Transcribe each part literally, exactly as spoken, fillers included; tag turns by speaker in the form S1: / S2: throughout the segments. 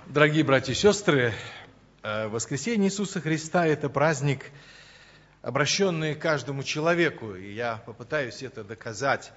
S1: Дорогие братья и сестры, воскресение Иисуса Христа – это праздник, обращенный к каждому человеку, и я попытаюсь это доказать.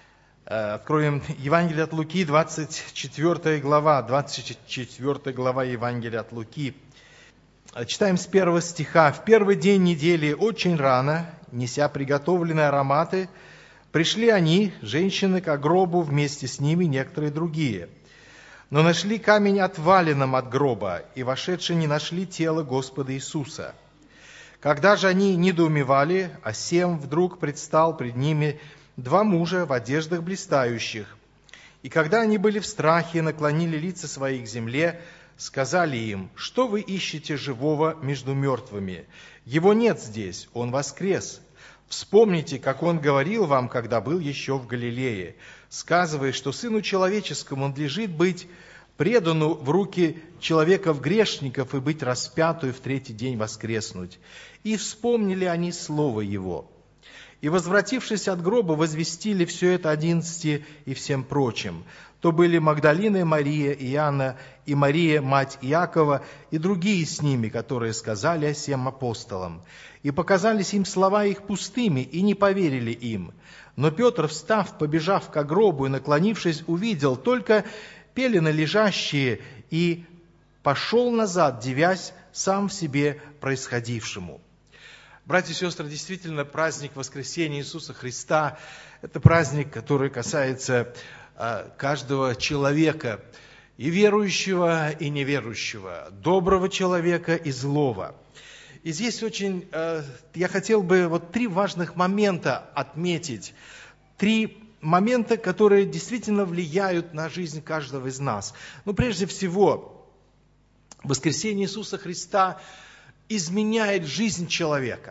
S1: Откроем Евангелие от Луки, двадцать четвёртая глава, двадцать четвёртая глава Евангелия от Луки. Читаем с первого стиха. «В первый день недели очень рано, неся приготовленные ароматы, пришли они, женщины, к гробу, вместе с ними некоторые другие. Но нашли камень отваленным от гроба, и, вошедшие, не нашли тело Господа Иисуса. Когда же они недоумевали, а сем вдруг предстал пред ними два мужа в одеждах блистающих. И когда они были в страхе и наклонили лица свои к земле, сказали им: что вы ищете живого между мертвыми? Его нет здесь, он воскрес. Вспомните, как он говорил вам, когда был еще в Галилее, сказывая, что Сыну Человеческому надлежит быть предану в руки человеков-грешников и быть распятую в третий день воскреснуть. И вспомнили они слово его. И, возвратившись от гроба, возвестили все это одиннадцати и всем прочим. То были Магдалина Мария, и Иоанна, и Мария, мать Иакова, и другие с ними, которые сказали о сем апостолам. И показались им слова их пустыми, и не поверили им. Но Петр, встав, побежав к гробу и наклонившись, увидел только пелены лежащие, и пошел назад, дивясь сам в себе происходившему». Братья и сестры, действительно, праздник воскресения Иисуса Христа – это праздник, который касается каждого человека, и верующего, и неверующего, доброго человека и злого. И здесь очень, я хотел бы вот три важных момента отметить, три момента, которые действительно влияют на жизнь каждого из нас. Ну, прежде всего, воскресение Иисуса Христа изменяет жизнь человека.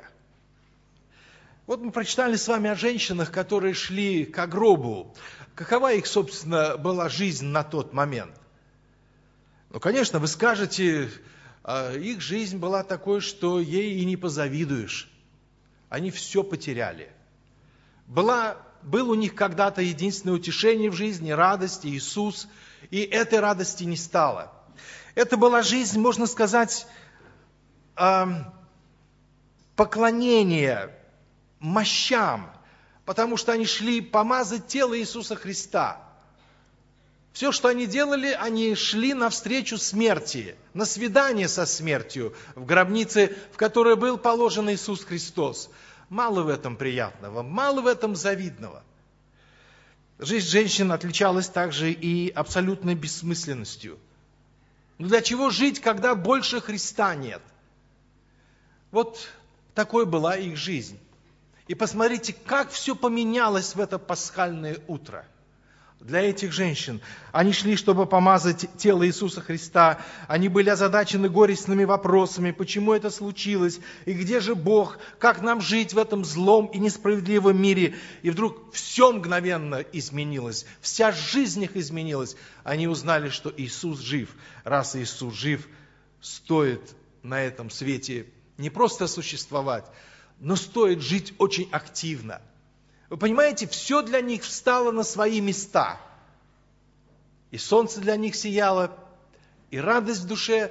S1: Вот мы прочитали с вами о женщинах, которые шли к гробу. Какова их, собственно, была жизнь на тот момент? Ну, конечно, вы скажете, их жизнь была такой, что ей и не позавидуешь. Они все потеряли. Была, был у них когда-то единственное утешение в жизни, радость, Иисус, и этой радости не стало. Это была жизнь, можно сказать, поклонения мощам, потому что они шли помазать тело Иисуса Христа. Все, что они делали, они шли навстречу смерти, на свидание со смертью в гробнице, в которой был положен Иисус Христос. Мало в этом приятного, мало в этом завидного. Жизнь женщин отличалась также и абсолютной бессмысленностью. Но для чего жить, когда больше Христа нет? Вот такой была их жизнь. И посмотрите, как все поменялось в это пасхальное утро. Для этих женщин. Они шли, чтобы помазать тело Иисуса Христа. Они были озадачены горестными вопросами, почему это случилось, и где же Бог, как нам жить в этом злом и несправедливом мире. И вдруг все мгновенно изменилось, вся жизнь их изменилась. Они узнали, что Иисус жив. Раз Иисус жив, стоит на этом свете не просто существовать, но стоит жить очень активно. Вы понимаете, все для них встало на свои места. И солнце для них сияло, и радость в душе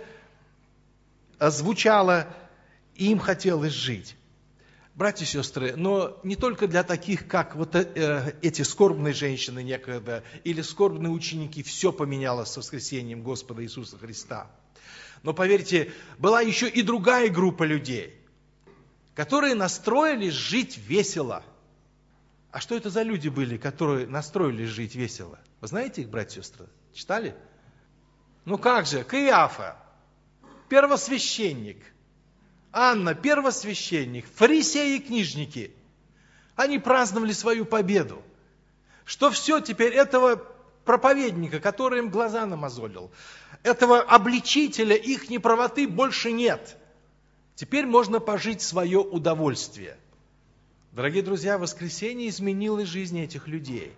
S1: звучала, и им хотелось жить. Братья и сестры, но не только для таких, как вот эти скорбные женщины некогда, или скорбные ученики, все поменялось с воскресением Господа Иисуса Христа. Но поверьте, была еще и другая группа людей, которые настроились жить весело. А что это за люди были, которые настроились жить весело? Вы знаете их, братья и сестры? Читали? Ну как же, Каиафа, первосвященник, Анна, первосвященник, фарисеи и книжники. Они праздновали свою победу. Что все теперь этого проповедника, который им глаза намазолил, этого обличителя их неправоты больше нет. Теперь можно пожить в свое удовольствие. Дорогие друзья, воскресение изменило жизнь этих людей.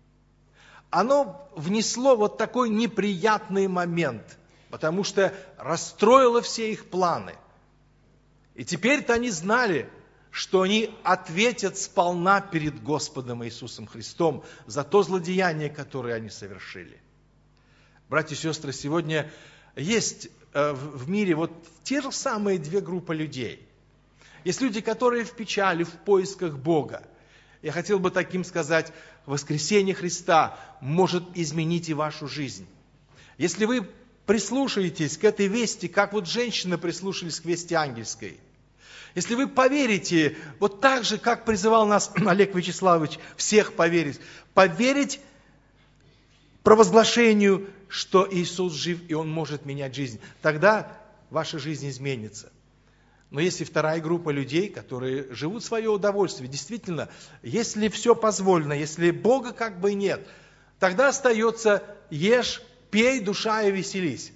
S1: Оно внесло вот такой неприятный момент, потому что расстроило все их планы. И теперь-то они знали, что они ответят сполна перед Господом Иисусом Христом за то злодеяние, которое они совершили. Братья и сестры, сегодня есть в мире вот те же самые две группы людей. Есть люди, которые в печали, в поисках Бога. Я хотел бы таким сказать, воскресение Христа может изменить и вашу жизнь. Если вы прислушаетесь к этой вести, как вот женщины прислушались к вести ангельской, если вы поверите, вот так же, как призывал нас Олег Вячеславович, всех поверить, поверить провозглашению, что Иисус жив и Он может менять жизнь, тогда ваша жизнь изменится. Но есть и вторая группа людей, которые живут в свое удовольствие. Действительно, если все позволено, если Бога как бы нет, тогда остается ешь, пей, душа и веселись.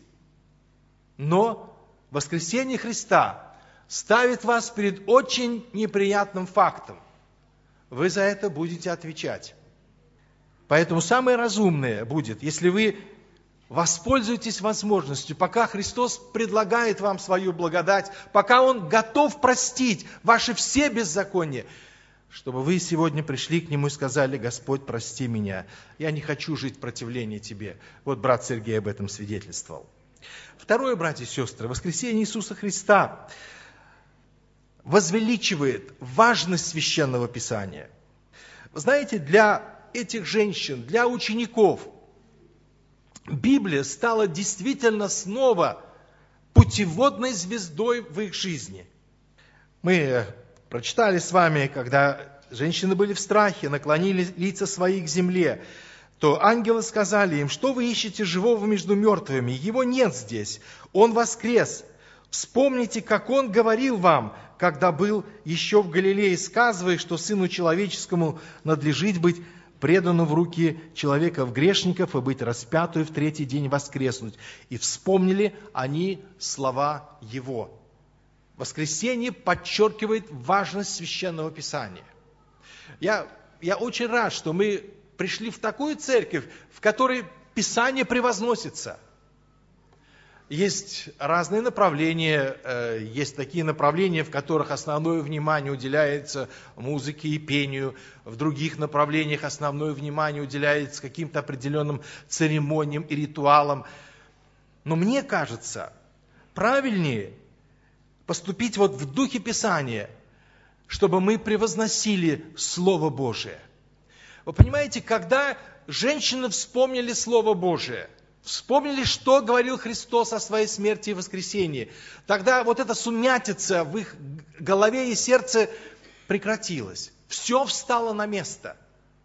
S1: Но воскресение Христа ставит вас перед очень неприятным фактом. Вы за это будете отвечать. Поэтому самое разумное будет, если вы воспользуетесь возможностью, пока Христос предлагает вам свою благодать, пока Он готов простить ваши все беззакония, чтобы вы сегодня пришли к Нему и сказали: Господь, прости меня, я не хочу жить в противлении Тебе. Вот брат Сергей об этом свидетельствовал. Второе, братья и сестры, воскресение Иисуса Христа возвеличивает важность Священного Писания. Вы знаете, для этих женщин, для учеников, Библия стала действительно снова путеводной звездой в их жизни. Мы прочитали с вами, когда женщины были в страхе, наклонили лица свои к земле, то ангелы сказали им: что вы ищете живого между мертвыми? Его нет здесь, Он воскрес. Вспомните, как Он говорил вам, когда был еще в Галилее, сказывая, что Сыну Человеческому надлежит быть предану в руки человеков грешников и быть распяту и в третий день воскреснуть. И вспомнили они слова Его. Воскресение подчеркивает важность Священного Писания. Я, я очень рад, что мы пришли в такую церковь, в которой Писание превозносится. Есть разные направления, есть такие направления, в которых основное внимание уделяется музыке и пению, в других направлениях основное внимание уделяется каким-то определенным церемониям и ритуалам. Но мне кажется, правильнее поступить вот в духе Писания, чтобы мы превозносили Слово Божие. Вы понимаете, когда женщины вспомнили Слово Божие, вспомнили, что говорил Христос о своей смерти и воскресении, тогда вот эта сумятица в их голове и сердце прекратилась. Все встало на место.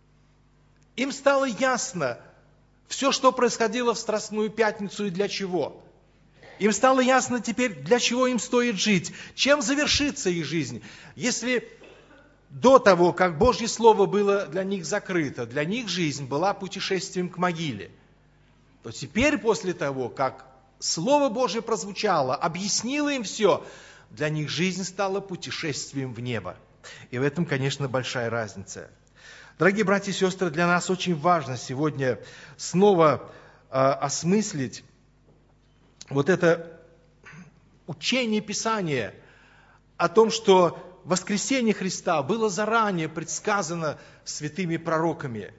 S1: Им стало ясно все, что происходило в Страстную Пятницу и для чего. Им стало ясно теперь, для чего им стоит жить, чем завершится их жизнь. Если до того, как Божье Слово было для них закрыто, для них жизнь была путешествием к могиле, то теперь, после того, как Слово Божие прозвучало, объяснило им все, для них жизнь стала путешествием в небо. И в этом, конечно, большая разница. Дорогие братья и сестры, для нас очень важно сегодня снова э, осмыслить вот это учение Писания о том, что воскресение Христа было заранее предсказано святыми пророками.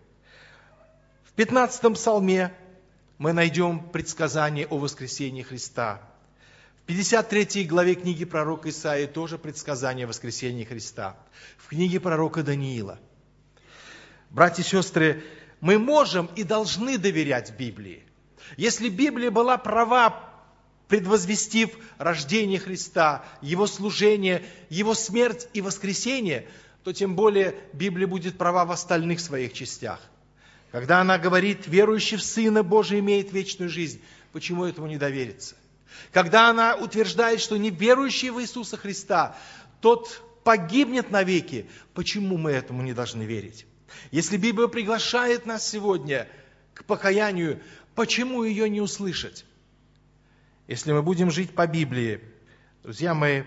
S1: В пятнадцатом псалме мы найдем предсказание о воскресении Христа. В пятьдесят третьей главе книги пророка Исаии тоже предсказание о воскресении Христа. В книге пророка Даниила. Братья и сестры, мы можем и должны доверять Библии. Если Библия была права, предвозвестив рождение Христа, Его служение, Его смерть и воскресение, то тем более Библия будет права в остальных своих частях. Когда она говорит: верующий в Сына Божия имеет вечную жизнь, почему этому не довериться? Когда она утверждает, что неверующий в Иисуса Христа, тот погибнет навеки, почему мы этому не должны верить? Если Библия приглашает нас сегодня к покаянию, почему ее не услышать? Если мы будем жить по Библии, друзья мои,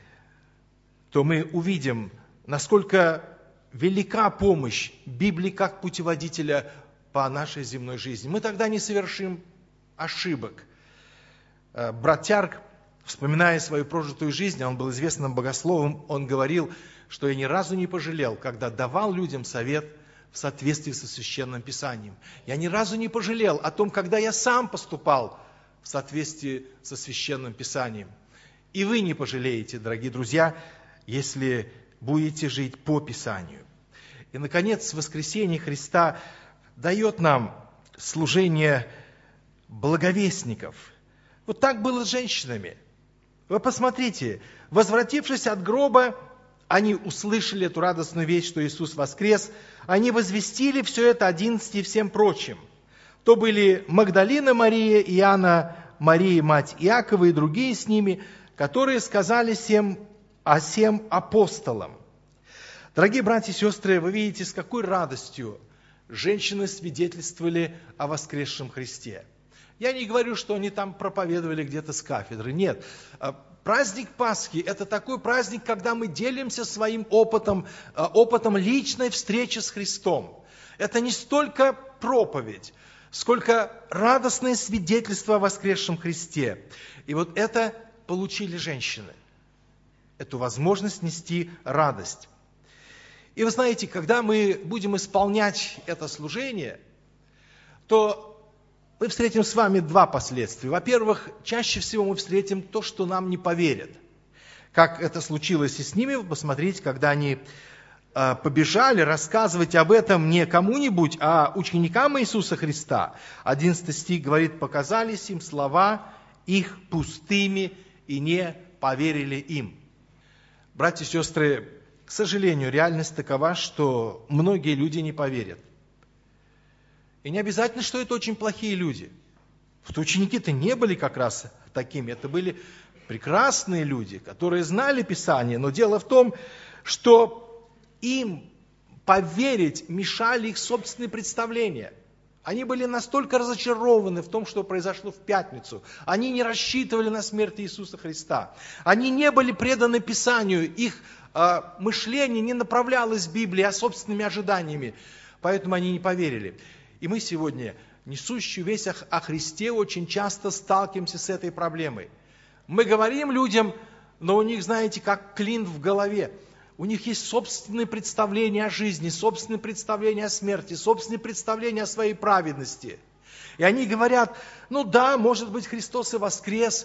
S1: то мы увидим, насколько велика помощь Библии как путеводителя по нашей земной жизни. Мы тогда не совершим ошибок. Брат Тярк, вспоминая свою прожитую жизнь, он был известным богословом, он говорил, что я ни разу не пожалел, когда давал людям совет в соответствии со Священным Писанием. Я ни разу не пожалел о том, когда я сам поступал в соответствии со Священным Писанием. И вы не пожалеете, дорогие друзья, если будете жить по Писанию. И, наконец, воскресение Христа дает нам служение благовестников. Вот так было с женщинами. Вы посмотрите, возвратившись от гроба, они услышали эту радостную весть, что Иисус воскрес. Они возвестили все это одиннадцати и всем прочим. То были Магдалина Мария, Иоанна, Мария, мать Иакова и другие с ними, которые сказали всем о сем апостолам. Дорогие братья и сестры, вы видите, с какой радостью женщины свидетельствовали о воскресшем Христе. Я не говорю, что они там проповедовали где-то с кафедры. Нет. Праздник Пасхи – это такой праздник, когда мы делимся своим опытом, опытом личной встречи с Христом. Это не столько проповедь, сколько радостное свидетельство о воскресшем Христе. И вот это получили женщины. Эту возможность нести радость. И вы знаете, когда мы будем исполнять это служение, то мы встретим с вами два последствия. Во-первых, чаще всего мы встретим то, что нам не поверят. Как это случилось и с ними, вы посмотрите, когда они э, побежали рассказывать об этом не кому-нибудь, а ученикам Иисуса Христа. одиннадцатый стих говорит, показались им слова их пустыми и не поверили им. Братья и сестры, к сожалению, реальность такова, что многие люди не поверят. И не обязательно, что это очень плохие люди. Что ученики-то не были как раз такими. Это были прекрасные люди, которые знали Писание. Но дело в том, что им поверить мешали их собственные представления. Они были настолько разочарованы в том, что произошло в пятницу. Они не рассчитывали на смерть Иисуса Христа. Они не были преданы Писанию. Их э, мышление не направлялось в Библии, а собственными ожиданиями. Поэтому они не поверили. И мы сегодня, несущие весть о Христе, очень часто сталкиваемся с этой проблемой. Мы говорим людям, но у них, знаете, как клин в голове. У них есть собственные представления о жизни, собственные представления о смерти, собственные представления о своей праведности. И они говорят, ну да, может быть, Христос и воскрес,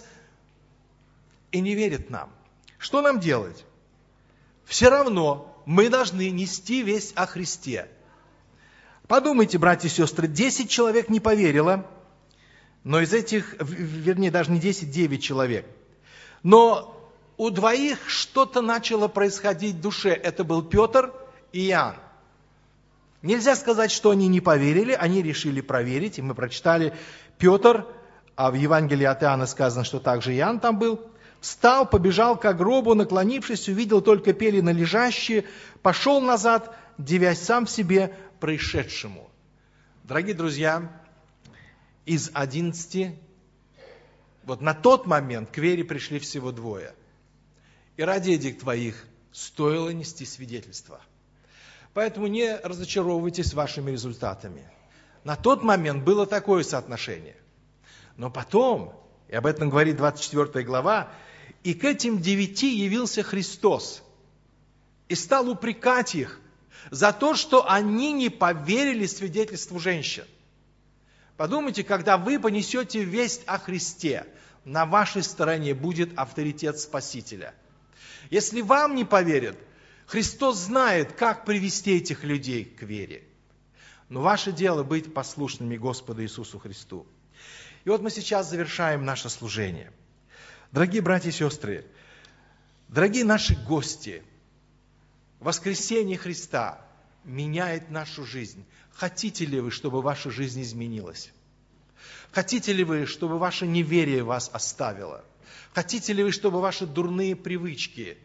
S1: и не верят нам. Что нам делать? Все равно мы должны нести весть о Христе. Подумайте, братья и сестры, десять человек не поверило, но из этих, вернее, даже не десять, девять человек. Но у двоих что-то начало происходить в душе. Это был Петр и Иоанн. Нельзя сказать, что они не поверили, они решили проверить. И мы прочитали Петр, а в Евангелии от Иоанна сказано, что также Иоанн там был. Встал, побежал к гробу, наклонившись, увидел только пелены лежащие, пошел назад, дивясь сам в себе происшедшему. Дорогие друзья, из одиннадцати, вот на тот момент к вере пришли всего двое. И ради этих твоих стоило нести свидетельство. Поэтому не разочаровывайтесь вашими результатами. На тот момент было такое соотношение. Но потом, и об этом говорит двадцать четвёртая глава, и к этим девяти явился Христос и стал упрекать их за то, что они не поверили свидетельству женщин. Подумайте, когда вы понесете весть о Христе, на вашей стороне будет авторитет Спасителя. Если вам не поверят, Христос знает, как привести этих людей к вере. Но ваше дело быть послушными Господу Иисусу Христу. И вот мы сейчас завершаем наше служение. Дорогие братья и сестры, дорогие наши гости, воскресение Христа меняет нашу жизнь. Хотите ли вы, чтобы ваша жизнь изменилась? Хотите ли вы, чтобы ваше неверие вас оставило? Хотите ли вы, чтобы ваши дурные привычки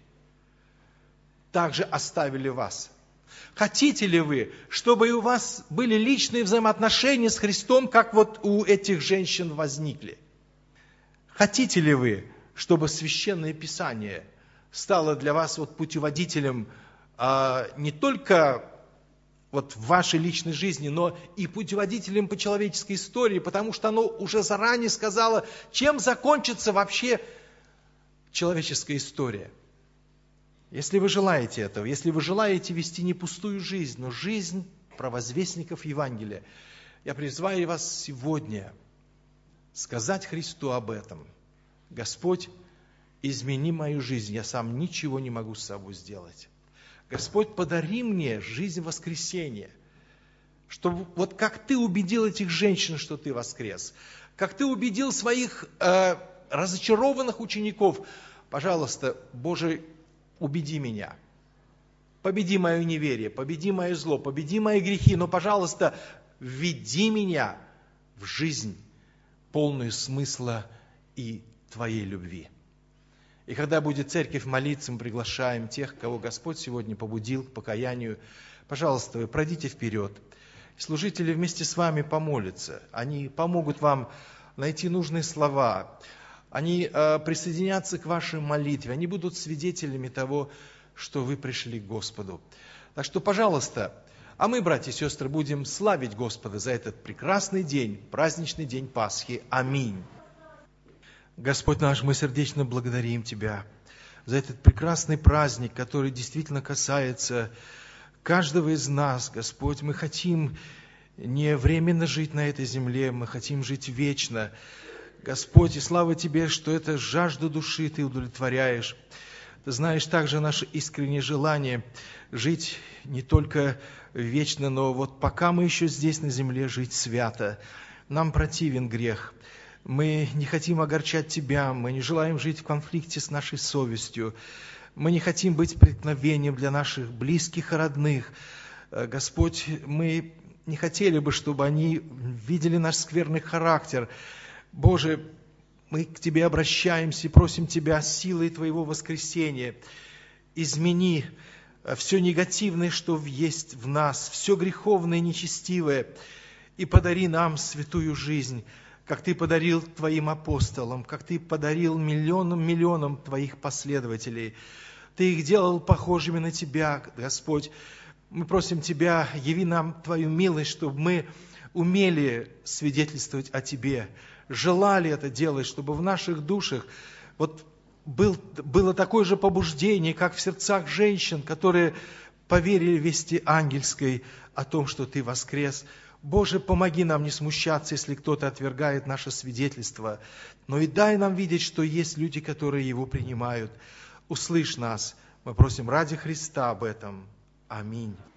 S1: также оставили вас? Хотите ли вы, чтобы у вас были личные взаимоотношения с Христом, как вот у этих женщин возникли? Хотите ли вы, чтобы Священное Писание стало для вас вот путеводителем а, не только вот в вашей личной жизни, но и путеводителем по человеческой истории, потому что оно уже заранее сказало, чем закончится вообще человеческая история. Если вы желаете этого, если вы желаете вести не пустую жизнь, но жизнь провозвестников Евангелия, я призываю вас сегодня сказать Христу об этом. Господь, измени мою жизнь, я сам ничего не могу с собой сделать. Господь, подари мне жизнь воскресения, чтобы вот как Ты убедил этих женщин, что Ты воскрес, как Ты убедил своих э, разочарованных учеников, пожалуйста, Боже, убеди меня. Победи мое неверие, победи мое зло, победи мои грехи, но, пожалуйста, введи меня в жизнь, полную смысла и Твоей любви. И когда будет церковь молиться, мы приглашаем тех, кого Господь сегодня побудил к покаянию. Пожалуйста, вы пройдите вперед. Служители вместе с вами помолятся. Они помогут вам найти нужные слова. Они э, присоединятся к вашей молитве. Они будут свидетелями того, что вы пришли к Господу. Так что, пожалуйста, а мы, братья и сестры, будем славить Господа за этот прекрасный день, праздничный день Пасхи. Аминь. Господь наш, мы сердечно благодарим Тебя за этот прекрасный праздник, который действительно касается каждого из нас. Господь, мы хотим не временно жить на этой земле, мы хотим жить вечно. Господь, и слава Тебе, что это жажду души Ты удовлетворяешь. Ты знаешь также наше искреннее желание жить не только вечно, но вот пока мы еще здесь на земле, жить свято. Нам противен грех. Мы не хотим огорчать Тебя, мы не желаем жить в конфликте с нашей совестью. Мы не хотим быть преткновением для наших близких и родных. Господь, мы не хотели бы, чтобы они видели наш скверный характер. Боже, мы к Тебе обращаемся и просим Тебя силой Твоего воскресения. Измени все негативное, что есть в нас, все греховное и нечестивое, и подари нам святую жизнь, как Ты подарил Твоим апостолам, как Ты подарил миллионам-миллионам Твоих последователей. Ты их делал похожими на Тебя, Господь. Мы просим Тебя, яви нам Твою милость, чтобы мы умели свидетельствовать о Тебе, желали это делать, чтобы в наших душах вот был, было такое же побуждение, как в сердцах женщин, которые поверили вести ангельской о том, что Ты воскрес. Боже, помоги нам не смущаться, если кто-то отвергает наше свидетельство, но и дай нам видеть, что есть люди, которые его принимают. Услышь нас, мы просим ради Христа об этом. Аминь.